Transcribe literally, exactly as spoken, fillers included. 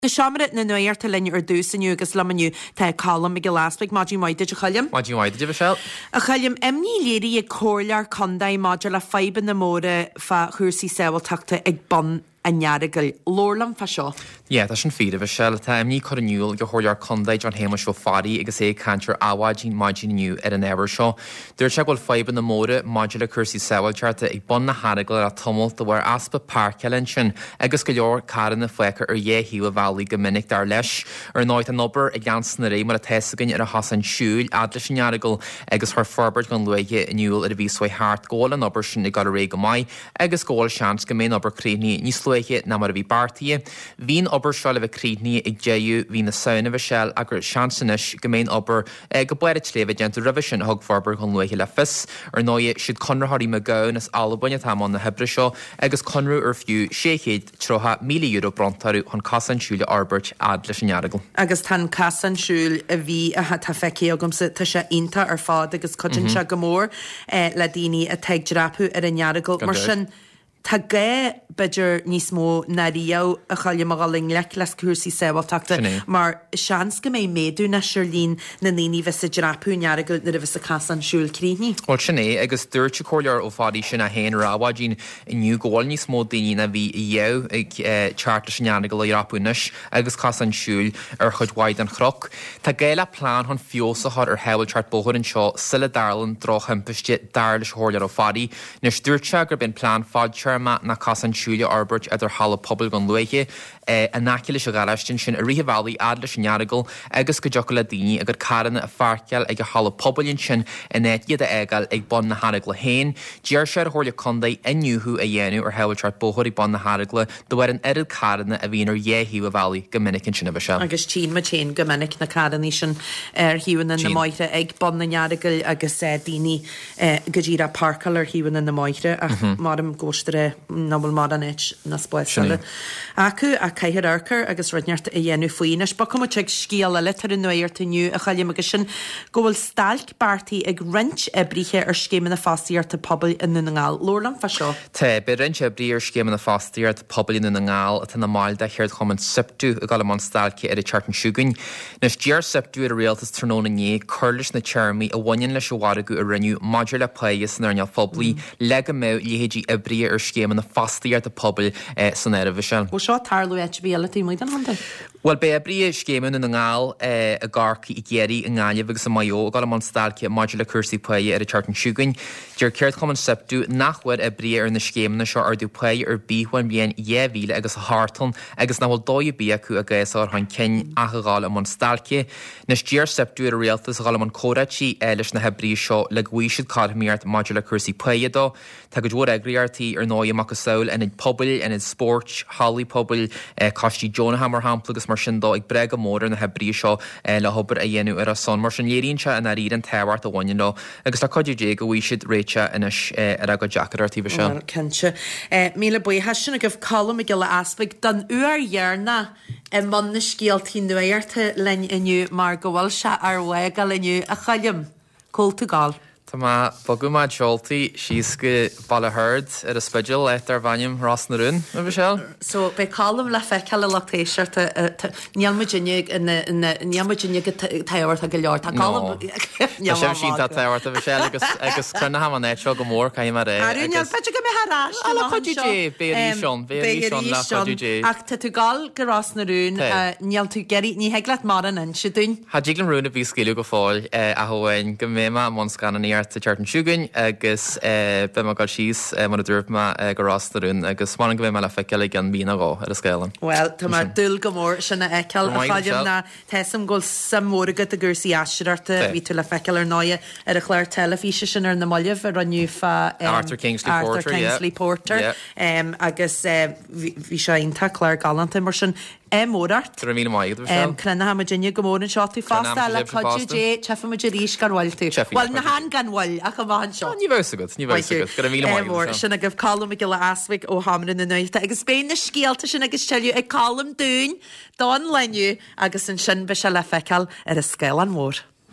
Na seaamara na nuirta linn ar dús aniu agus lamaniu tá callam ag glaspaig máidí maide a chailm. Máidí maide a bhsel. A chailm imní léirí ag cóirlear condaid máidir le faiban na móra fa chuirsaí saoil tagta ag bon a nearagail lórlam fa seo. Yeah, that's an feed of a shell. Time ni cornul go holiar condaid on hamish show fari agus e cancer awajin margin new at an ever show. There check will five in the mode modular cursi sewal chart e bon na haragal at tumult the where aspa park elension agus galor car in the flecker or ye he valley geminic dar lesh or noit an upper against the rame at a tesagin at a Hassan shul adlish yaragal agus her forbert gon luige in you at a visway heart goal and upper shin got a reg mai agus goal chance gemain upper creamy ni sluige na mar vi party vin ober shall of a creedni ag jeju vi na sound of a shell agur chansenish gemain ober uh, go buet sleve gentle revision hog farber kon luige le fis or noye should conra hardy magown as alabanya tam on the hebra show agus conru or few shakeid troha mili euro brontaru on casan shule arbert adlish yaragal agus tan casan shul a vi a hat feki agum se tasha inta ar fad agus cojin mm-hmm. gamor uh, ladini a tag drapu at a yaragal marshan Tá gé beidir níos mó na riau a chaile magaling lech les cuasaí saoil tagta mar seans go mé méadú na Sirlín na naoine bheits a drapú nearagail na bheits a casan siúil críní. Well sinné agus dúirte cóilear ó fádaí sin a héin ráhádín inniu gáil níos mó daoine na bhí dhéh ag charta sin nearagail a rapúnis agus casan siúil ar chud waid an chroch. Tá géile plán hon fiosachar ar heil chart bóthir an seo sila darlan droch himpiste darlis hóilear ó fádaí nes dúirte gur bin plán fád ma na casan siúile arbert idir hala pobl gon luige a náciile se garastin sin a rihe valley adla sin nearagail agus go jocail le daoine agur caranna a farceal ag a hala poblin sin in net iad a egal ag bon na haragla hain dear sé hóirle condaid inniuhu a dhéanú ar heiltart bóthirí bon na haragla do bhar an irid caranna a bhíonar dhéhiú a valley gomininic sin a bhse. Agus tí ma chéin gomininic na caraní sin ar hiúan na maithre ag bon na nearagail agus daoine go ddíra parcal ar hiúan na maithre ach marm góistere nabal mar an éit na spáile. Acu a caiithir arcar agus runeart a dhéanú faoinas, ba cum teag scíal le tar an nuirta nniu a chaile agus sin gohfuil stalc bartaí ag rint a brithe ar scéman na fástaíart a pobl in na ngáil. Lórlam fa seo? Tá be rint a brí ar scéman na fástaíart pobl in na ngáil a tá na máil de cheart chum an siptú a gal man stalci ar a chartan siúgain. Nes dear siptú ar a réaltas tróna ní curlis na charmí a bhain leis bhharagu a rinneú maidir le pléas na arneal foblaí le go mé léhédí a brí ar scéman na fástaíart a pobl san éire bhise. Ó seo tarlú éit bíalataí muid an handa? Well, be a brí scéman in na ngáil a garci i géirí in gáile agus a maio gal man stalci a maidir le cursaí pléi ar a chartan siúgain. Dear ceart chum an siptú nachhuiid a brí ar na scéman seo ar dú pléi ar bíhain bíon éhíle agus a hátan agus nahfuil dóid bí acu a gaiáir hain cin a gáil am an stalci. Nes dear siptú ar a réaltas gáil am an córatí eiles na hebrí seo le ghuiisiid cadmíart maidir le cursaí pléi dó. Tá go dúir agriartí ar nóid amach a saoil in id pobl in id sport, hallí pobl, costí Jonahamar hamplagus mar sin dó ag brega mór na hebrí seo le hobar a dhéanú ar a son mar sin léironse in a ríd an tehart a bhain dó agus tá codú dé go bhhuiisiid réite inis ar a go jacadartí bhise. Well, cinse. Míle buíthe sin a goh colm i gile aspaig don uair dhearna i man na scíaltí nuirta lein inniu mar go bhfuil se ar bhhagal inniu a chailm. Cólta gáil. Tá má bogu má joltaí síos go balla hurd ar a spidil leit ar bhaim ras na rún a bhsel. So be colm le feiceal le lactéisiart nealmuidirne nealmuidirne go taabhart a go leir. Tá colm sem sin tá taabhart a bhsel agus agus crunna ha an éitseo go mór caiim mar é. Arúneal feidir go mé harás. Ala chuidú dé béirí seán béirí seán le chuidú dé. Ach tá tú gáil go ras na rún neal tú geirí ní heaglaat mar an in si dún. Tá díglan rún a bhí scéú go fáil a thuhain go méma món scan an a chartan siúgain agus be má gáil síos mar a dúirma go rastarún agus mána go bhéh me le feiceala gan bína gá ar a scélan. Well, tá mar dul go mór sinna eiceal a fáidim na teisam ggóil samóragad a gursaí eisiarta ví tú le feiceal ar náide ar a chléir telefíse sin ar na moileh ar ranniu fa Arthur Kingsley Arthur Porter, Kingsley yeah. Porter Yeah. agus bhí sé onanta Claire Gallant mar sin mórart. Tar mí maigad bhsel. Crunna ha Virginia go mór an seo tú fásta le chuidú dé tefa mu ríis gan bhil tú. Well na han gan bhil a go bhain seo. Ní bhesa go, ní bhesa go. Gur mí maigad. Sinna goh colm i gile aspaig ó hamran na nuirta agus béin na scéalta sin agus teú ag colm dún dá leniu agus an sin be se le feiceal ar a scéal an mór.